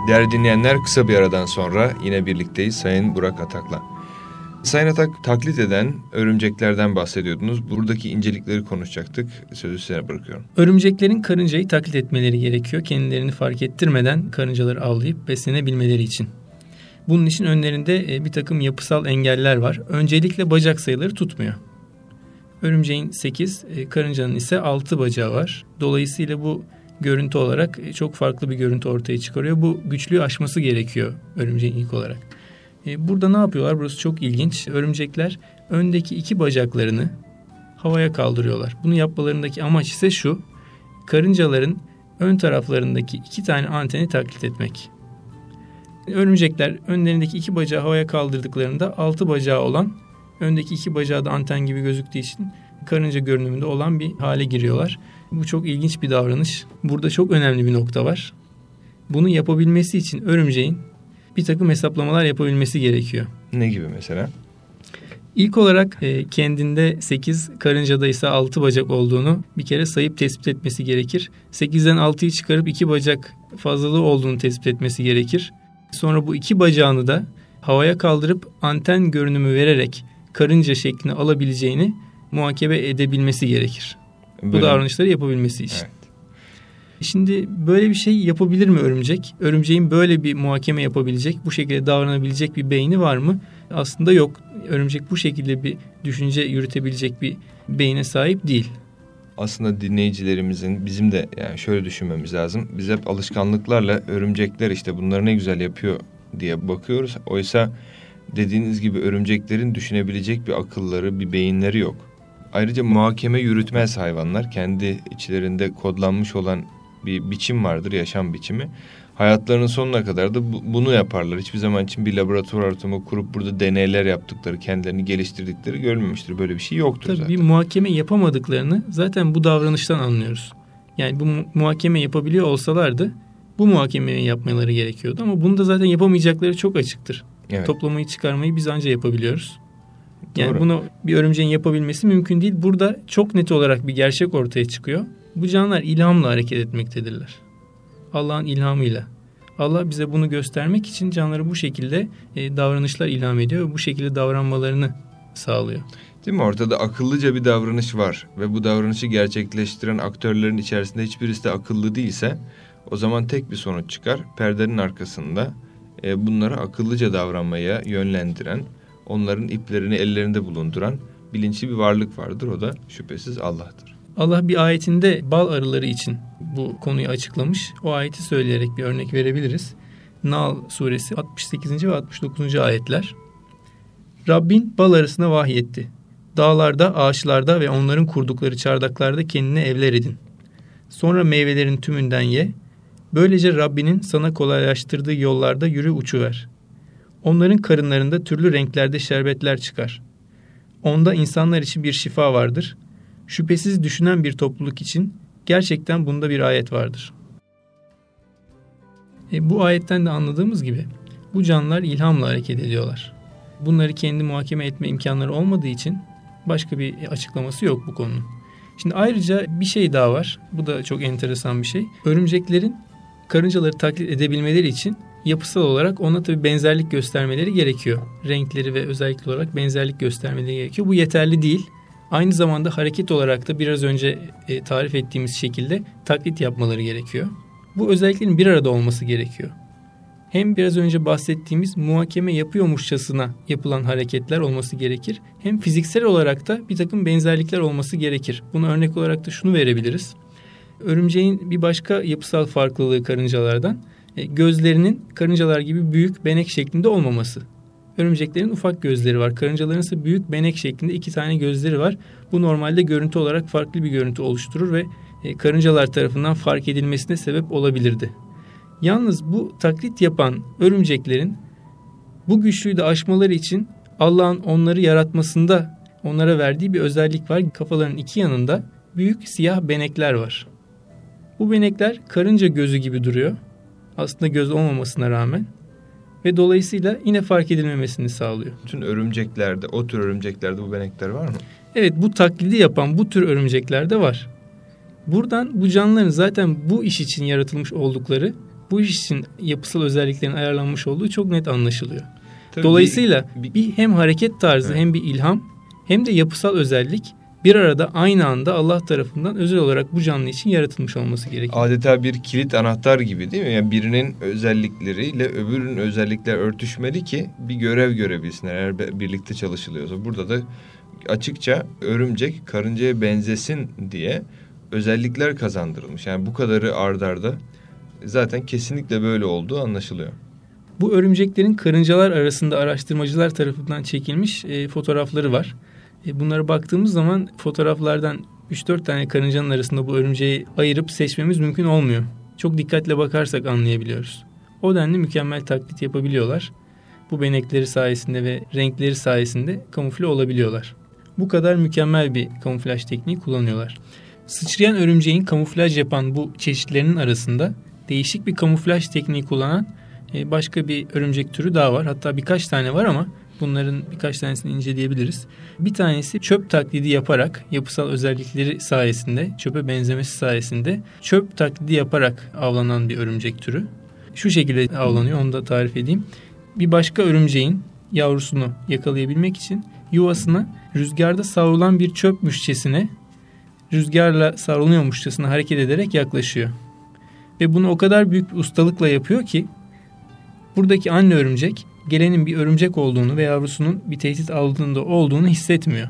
Değerli dinleyenler, kısa bir aradan sonra yine birlikteyiz Sayın Burak Atak'la. Sayın Atak, taklit eden örümceklerden bahsediyordunuz. Buradaki incelikleri konuşacaktık. Sözü size bırakıyorum. Örümceklerin karıncayı taklit etmeleri gerekiyor. Kendilerini fark ettirmeden karıncaları avlayıp beslenebilmeleri için. Bunun için önlerinde bir takım yapısal engeller var. Öncelikle bacak sayıları tutmuyor. Örümceğin 8, karıncanın ise 6 bacağı var. Dolayısıyla bu görüntü olarak çok farklı bir görüntü ortaya çıkarıyor. Bu güçlüğü aşması gerekiyor örümceğin ilk olarak. Burada ne yapıyorlar? Burası çok ilginç. Örümcekler öndeki 2 bacaklarını havaya kaldırıyorlar. Bunu yapmalarındaki amaç ise şu: karıncaların ön taraflarındaki 2 tane anteni taklit etmek. Örümcekler önlerindeki 2 bacağı havaya kaldırdıklarında 6 bacağı olan, öndeki 2 bacağı da anten gibi gözüktüğü için karınca görünümünde olan bir hale giriyorlar. Bu çok ilginç bir davranış. Burada çok önemli bir nokta var. Bunu yapabilmesi için örümceğin bir takım hesaplamalar yapabilmesi gerekiyor. Ne gibi mesela? İlk olarak kendinde 8, karıncada ise 6 bacak olduğunu bir kere sayıp tespit etmesi gerekir. 8'den 6'yı çıkarıp 2 bacak fazlalığı olduğunu tespit etmesi gerekir. Sonra bu 2 bacağını da havaya kaldırıp anten görünümü vererek karınca şeklini alabileceğini muhakeme edebilmesi gerekir. Bu davranışları yapabilmesi için. Evet. Şimdi böyle bir şey yapabilir mi örümcek? Örümceğin böyle bir muhakeme yapabilecek, bu şekilde davranabilecek bir beyni var mı? Aslında yok. Örümcek bu şekilde bir düşünce yürütebilecek bir beyne sahip değil. Aslında dinleyicilerimizin, bizim de yani şöyle düşünmemiz lazım. Biz hep alışkanlıklarla örümcekler işte bunları ne güzel yapıyor diye bakıyoruz. Oysa dediğiniz gibi örümceklerin düşünebilecek bir akılları, bir beyinleri yok. Ayrıca muhakeme yürütmez hayvanlar. Kendi içlerinde kodlanmış olan bir biçim vardır, yaşam biçimi. Hayatlarının sonuna kadar da bunu yaparlar. Hiçbir zaman için bir laboratuvar ortamı kurup burada deneyler yaptıkları, kendilerini geliştirdikleri görülmemiştir. Böyle bir şey yoktur tabii zaten. Bir muhakeme yapamadıklarını zaten bu davranıştan anlıyoruz. Yani bu muhakeme yapabiliyor olsalardı bu muhakemeyi yapmaları gerekiyordu. Ama bunu da zaten yapamayacakları çok açıktır. Evet. Toplamayı, çıkarmayı biz anca yapabiliyoruz. Yani doğru. Bunu bir örümceğin yapabilmesi mümkün değil. Burada çok net olarak bir gerçek ortaya çıkıyor. Bu canlılar ilhamla hareket etmektedirler. Allah'ın ilhamıyla. Allah bize bunu göstermek için canlılara bu şekilde davranışlar ilham ediyor ve bu şekilde davranmalarını sağlıyor. Değil mi? Ortada akıllıca bir davranış var ve bu davranışı gerçekleştiren aktörlerin içerisinde hiçbirisi de akıllı değilse o zaman tek bir sonuç çıkar. Perdenin arkasında bunları akıllıca davranmaya yönlendiren, onların iplerini ellerinde bulunduran bilinçli bir varlık vardır. O da şüphesiz Allah'tır. Allah bir ayetinde bal arıları için bu konuyu açıklamış. O ayeti söyleyerek bir örnek verebiliriz. Nahl suresi 68. ve 69. ayetler. Rabbin bal arısına vahyetti. Dağlarda, ağaçlarda ve onların kurdukları çardaklarda kendine evler edin. Sonra meyvelerin tümünden ye. Böylece Rabbinin sana kolaylaştırdığı yollarda yürü uçuver. Onların karınlarında türlü renklerde şerbetler çıkar. Onda insanlar için bir şifa vardır. Şüphesiz düşünen bir topluluk için gerçekten bunda bir ayet vardır. Bu ayetten de anladığımız gibi bu canlılar ilhamla hareket ediyorlar. Bunları kendi muhakeme etme imkanları olmadığı için başka bir açıklaması yok bu konunun. Şimdi ayrıca bir şey daha var. Bu da çok enteresan bir şey. Örümceklerin karıncaları taklit edebilmeleri için yapısal olarak ona tabii benzerlik göstermeleri gerekiyor. Renkleri ve özellikle olarak benzerlik göstermeleri gerekiyor. Bu yeterli değil. Aynı zamanda hareket olarak da biraz önce tarif ettiğimiz şekilde taklit yapmaları gerekiyor. Bu özelliklerin bir arada olması gerekiyor. Hem biraz önce bahsettiğimiz muhakeme yapıyormuşçasına yapılan hareketler olması gerekir. Hem fiziksel olarak da bir takım benzerlikler olması gerekir. Buna örnek olarak da şunu verebiliriz. Örümceğin bir başka yapısal farklılığı karıncalardan gözlerinin karıncalar gibi büyük benek şeklinde olmaması. Örümceklerin ufak gözleri var. Karıncaların ise büyük benek şeklinde 2 tane gözleri var. Bu normalde görüntü olarak farklı bir görüntü oluşturur ve karıncalar tarafından fark edilmesine sebep olabilirdi. Yalnız bu taklit yapan örümceklerin bu güçlüğü de aşmaları için Allah'ın onları yaratmasında onlara verdiği bir özellik var. Kafalarının 2 yanında büyük siyah benekler var. Bu benekler karınca gözü gibi duruyor. Aslında göz olmamasına rağmen. Ve dolayısıyla yine fark edilmemesini sağlıyor. Bütün örümceklerde, o tür örümceklerde bu benekler var mı? Evet, bu taklidi yapan bu tür örümceklerde var. Buradan bu canlıların zaten bu iş için yaratılmış oldukları bu iş için yapısal özelliklerin ayarlanmış olduğu çok net anlaşılıyor. Tabii Dolayısıyla bir hem hareket tarzı hem bir ilham hem de yapısal özellik bir arada aynı anda Allah tarafından özel olarak bu canlı için yaratılmış olması gerekiyor. Adeta bir kilit anahtar gibi değil mi? Yani birinin özellikleriyle öbürünün özellikler örtüşmeli ki bir görev görebilsinler eğer birlikte çalışılıyorsa. Burada da açıkça örümcek karıncaya benzesin diye özellikler kazandırılmış. Yani bu kadarı ard arda zaten kesinlikle böyle olduğu anlaşılıyor. Bu örümceklerin karıncalar arasında araştırmacılar tarafından çekilmiş fotoğrafları var. Bunlara baktığımız zaman fotoğraflardan 3-4 tane karıncanın arasında bu örümceği ayırıp seçmemiz mümkün olmuyor. Çok dikkatle bakarsak anlayabiliyoruz. O denli mükemmel taklit yapabiliyorlar. Bu benekleri sayesinde ve renkleri sayesinde kamufle olabiliyorlar. Bu kadar mükemmel bir kamuflaj tekniği kullanıyorlar. Sıçrayan örümceğin kamuflaj yapan bu çeşitlerinin arasında değişik bir kamuflaj tekniği kullanan başka bir örümcek türü daha var. Hatta birkaç tane var ama bunların birkaç tanesini inceleyebiliriz. Bir tanesi çöp taklidi yaparak yapısal özellikleri sayesinde, çöpe benzemesi sayesinde çöp taklidi yaparak avlanan bir örümcek türü. Şu şekilde avlanıyor, onu da tarif edeyim. Bir başka örümceğin yavrusunu yakalayabilmek için yuvasına rüzgarda savrulan bir çöpmüşçesine, rüzgarla savruluyormuşçasına hareket ederek yaklaşıyor. Ve bunu o kadar büyük bir ustalıkla yapıyor ki buradaki anne örümcek gelenin bir örümcek olduğunu ve yavrusunun bir tehdit altında olduğunu hissetmiyor.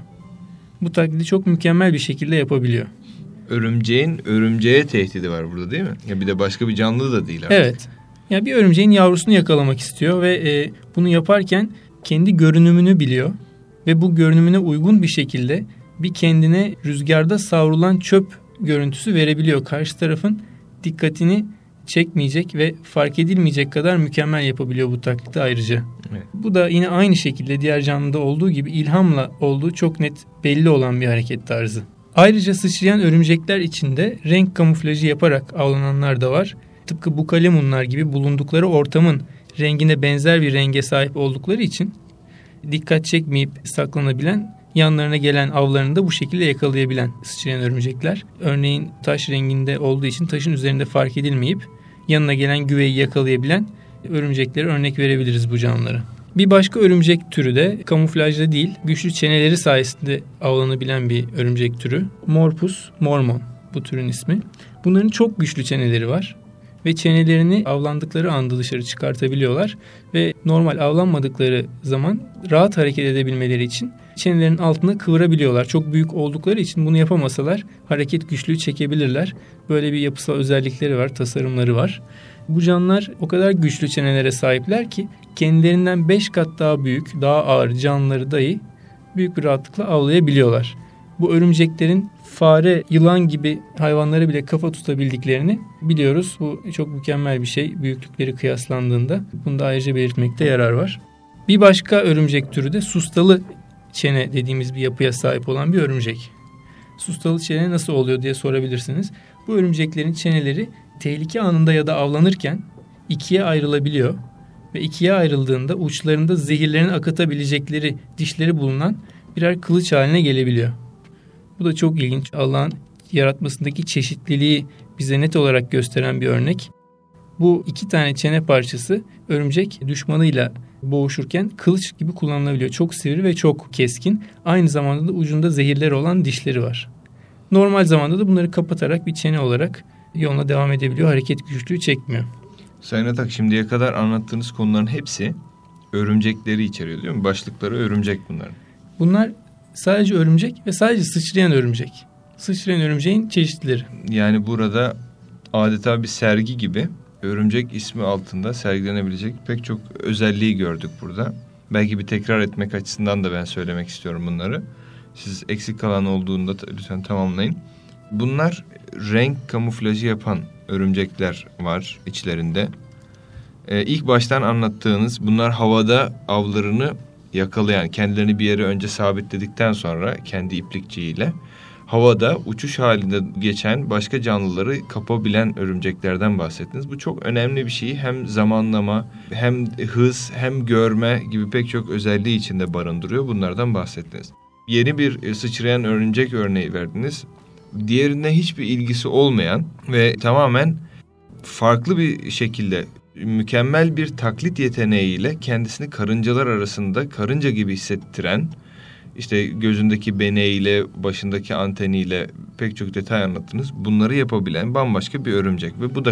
Bu taklidi çok mükemmel bir şekilde yapabiliyor. Örümceğin örümceğe tehdidi var burada değil mi? Ya bir de başka bir canlı da değil artık. Evet. Yani bir örümceğin yavrusunu yakalamak istiyor ve bunu yaparken kendi görünümünü biliyor ve bu görünümüne uygun bir şekilde bir kendine rüzgarda savrulan çöp görüntüsü verebiliyor. Karşı tarafın dikkatini çekmeyecek ve fark edilmeyecek kadar mükemmel yapabiliyor bu taklidi ayrıca. Evet. Bu da yine aynı şekilde diğer canlıda olduğu gibi ilhamla olduğu çok net belli olan bir hareket tarzı. Ayrıca sıçrayan örümcekler içinde renk kamuflajı yaparak avlananlar da var. Tıpkı bukalemunlar gibi bulundukları ortamın rengine benzer bir renge sahip oldukları için dikkat çekmeyip saklanabilen, yanlarına gelen avlarını da bu şekilde yakalayabilen sıçrayan örümcekler. Örneğin taş renginde olduğu için taşın üzerinde fark edilmeyip yanına gelen güveyi yakalayabilen örümcekleri örnek verebiliriz bu canlılara. Bir başka örümcek türü de kamuflajda değil, güçlü çeneleri sayesinde avlanabilen bir örümcek türü. Morpus mormon bu türün ismi. Bunların çok güçlü çeneleri var ve çenelerini avlandıkları anda dışarı çıkartabiliyorlar ve normal avlanmadıkları zaman rahat hareket edebilmeleri için çenelerinin altında kıvırabiliyorlar. Çok büyük oldukları için bunu yapamasalar hareket güçlüğü çekebilirler. Böyle bir yapısal özellikleri var, tasarımları var. Bu canlılar o kadar güçlü çenelere sahipler ki kendilerinden 5 kat daha büyük, daha ağır canlıları dahi büyük bir rahatlıkla avlayabiliyorlar. Bu örümceklerin fare, yılan gibi hayvanlara bile kafa tutabildiklerini biliyoruz. Bu çok mükemmel bir şey büyüklükleri kıyaslandığında. Bunu da ayrıca belirtmekte yarar var. Bir başka örümcek türü de sustalı çene dediğimiz bir yapıya sahip olan bir örümcek. Sustalı çene nasıl oluyor diye sorabilirsiniz. Bu örümceklerin çeneleri tehlike anında ya da avlanırken ikiye ayrılabiliyor. Ve ikiye ayrıldığında uçlarında zehirlerini akıtabilecekleri dişleri bulunan birer kılıç haline gelebiliyor. Bu da çok ilginç. Allah'ın yaratmasındaki çeşitliliği bize net olarak gösteren bir örnek. Bu iki tane çene parçası örümcek düşmanıyla boğuşurken kılıç gibi kullanılabiliyor. Çok sivri ve çok keskin. Aynı zamanda da ucunda zehirleri olan dişleri var. Normal zamanda da bunları kapatarak bir çene olarak yoluna devam edebiliyor. Hareket güçlüğü çekmiyor. Sayın Atak, şimdiye kadar anlattığınız konuların hepsi örümcekleri içeriyor değil mi? Başlıkları örümcek bunların. Bunlar sadece örümcek ve sadece sıçrayan örümcek. Sıçrayan örümceğin çeşitleri. Yani burada adeta bir sergi gibi örümcek ismi altında sergilenebilecek pek çok özelliği gördük burada. Belki bir tekrar etmek açısından da ben söylemek istiyorum bunları. Siz eksik kalan olduğunda lütfen tamamlayın. Bunlar renk kamuflajı yapan örümcekler var içlerinde. İlk baştan anlattığınız bunlar havada avlarını yakalayan, kendilerini bir yere önce sabitledikten sonra kendi iplikçiyle havada uçuş halinde geçen başka canlıları kapabilen örümceklerden bahsettiniz. Bu çok önemli bir şey. Hem zamanlama, hem hız, hem görme gibi pek çok özelliği içinde barındırıyor. Bunlardan bahsettiniz. Yeni bir sıçrayan örümcek örneği verdiniz. Diğerine hiçbir ilgisi olmayan ve tamamen farklı bir şekilde mükemmel bir taklit yeteneğiyle kendisini karıncalar arasında karınca gibi hissettiren, işte gözündeki beneğiyle, başındaki anteniyle pek çok detay anlattınız. Bunları yapabilen bambaşka bir örümcek ve bu da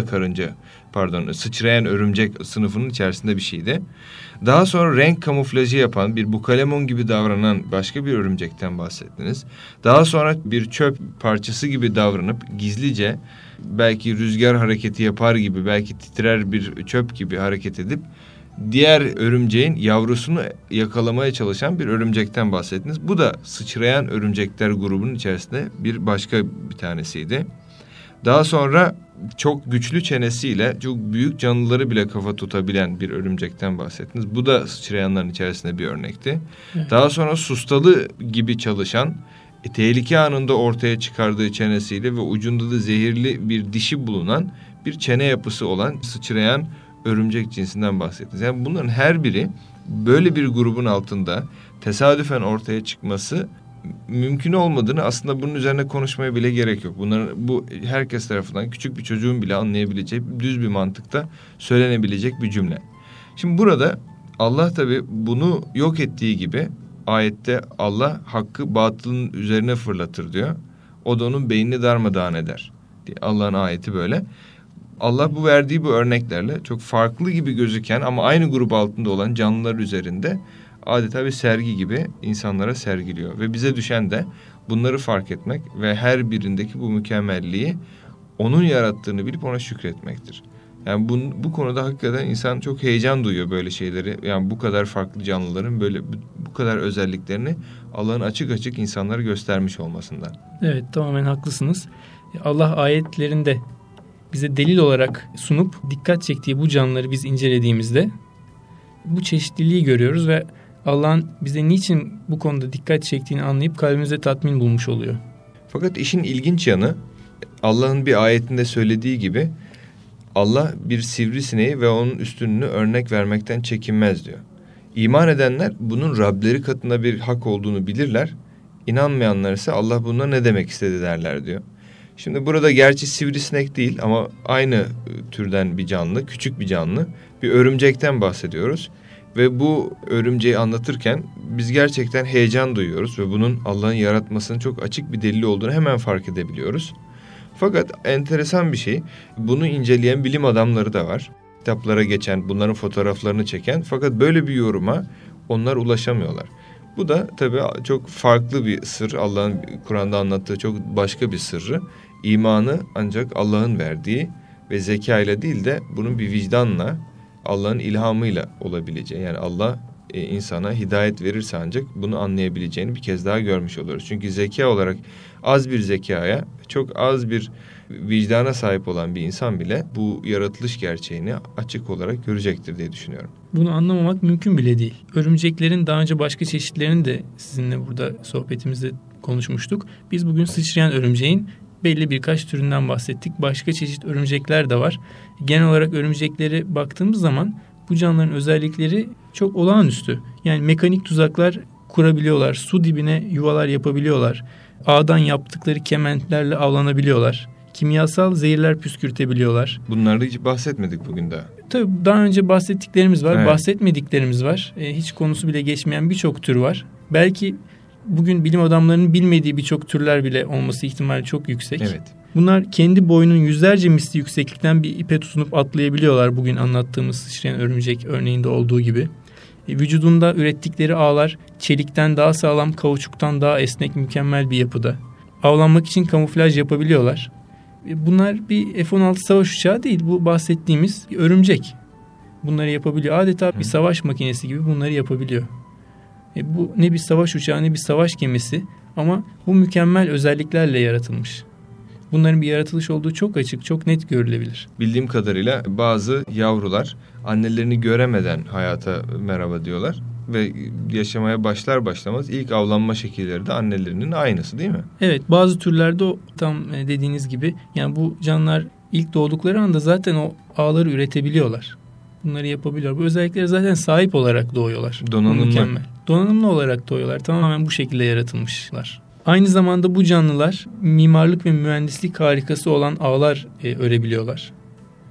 sıçrayan örümcek sınıfının içerisinde bir şeydi. Daha sonra renk kamuflajı yapan, bir bukalemon gibi davranan başka bir örümcekten bahsettiniz. Daha sonra bir çöp parçası gibi davranıp gizlice belki rüzgar hareketi yapar gibi, belki titrer bir çöp gibi hareket edip diğer örümceğin yavrusunu yakalamaya çalışan bir örümcekten bahsettiniz. Bu da sıçrayan örümcekler grubunun içerisinde başka bir tanesiydi. Daha sonra çok güçlü çenesiyle çok büyük canlıları bile kafa tutabilen bir örümcekten bahsettiniz. Bu da sıçrayanların içerisinde bir örnekti. Evet. Daha sonra sustalı gibi çalışan, tehlike anında ortaya çıkardığı çenesiyle ve ucunda da zehirli bir dişi bulunan bir çene yapısı olan sıçrayan örümcek cinsinden bahsettiniz. Yani bunların her biri böyle bir grubun altında tesadüfen ortaya çıkması mümkün olmadığını, aslında bunun üzerine konuşmaya bile gerek yok. Bu herkes tarafından, küçük bir çocuğun bile anlayabileceği düz bir mantıkta söylenebilecek bir cümle. Şimdi burada Allah tabii bunu yok ettiği gibi ayette Allah hakkı batılın üzerine fırlatır diyor. O da onun beynini darmadağın eder diye. Allah'ın ayeti böyle. Allah verdiği bu örneklerle çok farklı gibi gözüken ama aynı grup altında olan canlılar üzerinde adeta bir sergi gibi insanlara sergiliyor. Ve bize düşen de bunları fark etmek ve her birindeki bu mükemmelliği onun yarattığını bilip ona şükretmektir. Yani bu konuda hakikaten insan çok heyecan duyuyor böyle şeyleri. Yani bu kadar farklı canlıların böyle bu kadar özelliklerini Allah'ın açık açık insanlara göstermiş olmasından. Evet, tamamen haklısınız. Allah ayetlerinde bize delil olarak sunup dikkat çektiği bu canlıları biz incelediğimizde bu çeşitliliği görüyoruz ve Allah'ın bize niçin bu konuda dikkat çektiğini anlayıp kalbimize tatmin bulmuş oluyor. Fakat işin ilginç yanı, Allah'ın bir ayetinde söylediği gibi Allah bir sivrisineği ve onun üstünlüğünü örnek vermekten çekinmez diyor. İman edenler bunun Rableri katında bir hak olduğunu bilirler. İnanmayanlar ise Allah bununla ne demek istedi derler diyor. Şimdi burada gerçi sivrisinek değil ama aynı türden bir canlı, küçük bir canlı, bir örümcekten bahsediyoruz. Ve bu örümceği anlatırken biz gerçekten heyecan duyuyoruz ve bunun Allah'ın yaratmasının çok açık bir delili olduğunu hemen fark edebiliyoruz. Fakat enteresan bir şey, bunu inceleyen bilim adamları da var. Kitaplara geçen, bunların fotoğraflarını çeken, fakat böyle bir yoruma onlar ulaşamıyorlar. Bu da tabii çok farklı bir sır, Allah'ın Kur'an'da anlattığı çok başka bir sırrı. İmanı ancak Allah'ın verdiği ve zeka ile değil de bunun bir vicdanla, Allah'ın ilhamıyla olabileceği. Yani Allah insana hidayet verirse ancak bunu anlayabileceğini bir kez daha görmüş oluruz. Çünkü zeka olarak az bir zekaya, çok az bir vicdana sahip olan bir insan bile bu yaratılış gerçeğini açık olarak görecektir diye düşünüyorum. Bunu anlamamak mümkün bile değil. Örümceklerin daha önce başka çeşitlerini de sizinle burada sohbetimizde konuşmuştuk. Biz bugün sıçrayan örümceğin belli birkaç türünden bahsettik. Başka çeşit örümcekler de var. Genel olarak örümcekleri baktığımız zaman bu canlıların özellikleri çok olağanüstü. Yani mekanik tuzaklar kurabiliyorlar. Su dibine yuvalar yapabiliyorlar. Ağdan yaptıkları kementlerle avlanabiliyorlar. Kimyasal zehirler püskürtebiliyorlar. Bunlarda hiç bahsetmedik bugün daha. Tabii daha önce bahsettiklerimiz var, evet. Bahsetmediklerimiz var. Hiç konusu bile geçmeyen birçok tür var. Belki bugün bilim adamlarının bilmediği birçok türler bile olması ihtimali çok yüksek. Evet. Bunlar kendi boyunun yüzlerce misli yükseklikten bir ipe tutunup atlayabiliyorlar, bugün anlattığımız sıçrayan örümcek örneğinde olduğu gibi. Vücudunda ürettikleri ağlar çelikten daha sağlam, kauçuktan daha esnek, mükemmel bir yapıda. Avlanmak için kamuflaj yapabiliyorlar. Bunlar bir F-16 savaş uçağı değil, bu bahsettiğimiz bir örümcek. Bunları yapabiliyor. Adeta bir savaş makinesi gibi bunları yapabiliyor. Bu ne bir savaş uçağı ne bir savaş gemisi ama bu mükemmel özelliklerle yaratılmış. Bunların bir yaratılış olduğu çok açık, çok net görülebilir. Bildiğim kadarıyla bazı yavrular annelerini göremeden hayata merhaba diyorlar. Ve yaşamaya başlar başlamaz ilk avlanma şekilleri de annelerinin aynısı değil mi? Evet, bazı türlerde o tam dediğiniz gibi, yani bu canlılar ilk doğdukları anda zaten o ağları üretebiliyorlar. Bunları yapabiliyor. Bu özelliklere zaten sahip olarak doğuyorlar. Donanımlı. Donanımlı olarak doğuyorlar. Tamamen bu şekilde yaratılmışlar. Aynı zamanda bu canlılar mimarlık ve mühendislik harikası olan ağlar örebiliyorlar.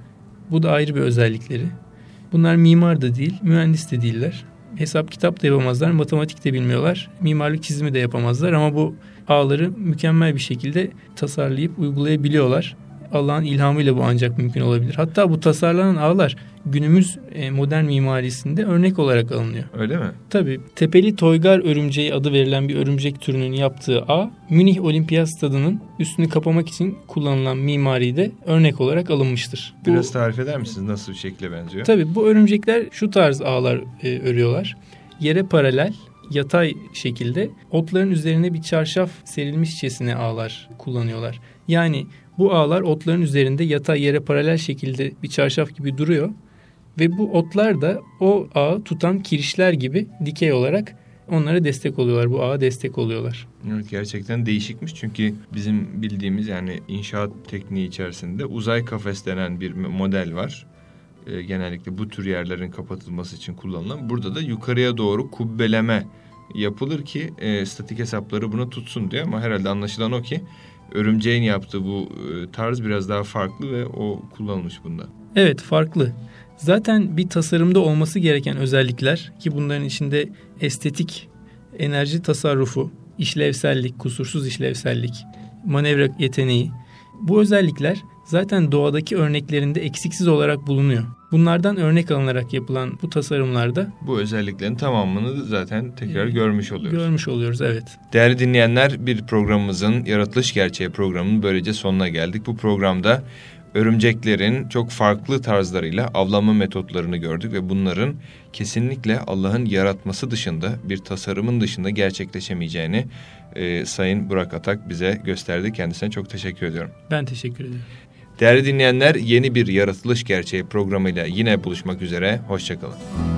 Bu da ayrı bir özellikleri. Bunlar mimar da değil, mühendis de değiller. Hesap kitap da yapamazlar, matematik de bilmiyorlar, mimarlık çizimi de yapamazlar ama bu ağları mükemmel bir şekilde tasarlayıp uygulayabiliyorlar. Allah'ın ilhamıyla bu ancak mümkün olabilir. Hatta bu tasarlanan ağlar günümüz modern mimarisinde örnek olarak alınıyor. Öyle mi? Tabii. Tepeli toygar örümceği adı verilen bir örümcek türünün yaptığı ağ, Münih Olimpiyat Stadı'nın üstünü kapamak için kullanılan mimaride örnek olarak alınmıştır. Biraz tarif eder misiniz? Nasıl bir şekle benziyor? Tabii bu örümcekler şu tarz ağlar örüyorlar. Yere paralel, yatay şekilde otların üzerine bir çarşaf serilmişçesine ağlar kullanıyorlar. Yani bu ağlar otların üzerinde yatay, yere paralel şekilde bir çarşaf gibi duruyor. Ve bu otlar da o ağı tutan kirişler gibi dikey olarak onlara destek oluyorlar. Bu ağa destek oluyorlar. Evet, gerçekten değişikmiş. Çünkü bizim bildiğimiz yani inşaat tekniği içerisinde uzay kafes denen bir model var. Genellikle bu tür yerlerin kapatılması için kullanılan. Burada da yukarıya doğru kubbeleme yapılır ki statik hesapları buna tutsun diye. Ama herhalde anlaşılan o ki örümceğin yaptığı bu tarz biraz daha farklı ve o kullanılmış bunda. Evet, farklı. Zaten bir tasarımda olması gereken özellikler ki bunların içinde estetik, enerji tasarrufu, işlevsellik, kusursuz işlevsellik, manevra yeteneği, bu özellikler zaten doğadaki örneklerinde eksiksiz olarak bulunuyor. Bunlardan örnek alınarak yapılan bu tasarımlarda bu özelliklerin tamamını zaten tekrar görmüş oluyoruz. Görmüş oluyoruz, evet. Değerli dinleyenler, bir programımızın Yaratılış Gerçeği programının böylece sonuna geldik. Bu programda örümceklerin çok farklı tarzlarıyla avlanma metotlarını gördük ve bunların kesinlikle Allah'ın yaratması dışında, bir tasarımın dışında gerçekleşemeyeceğini Sayın Burak Atak bize gösterdi. Kendisine çok teşekkür ediyorum. Ben teşekkür ederim. Değerli dinleyenler, yeni bir Yaratılış Gerçeği programıyla yine buluşmak üzere. Hoşça kalın.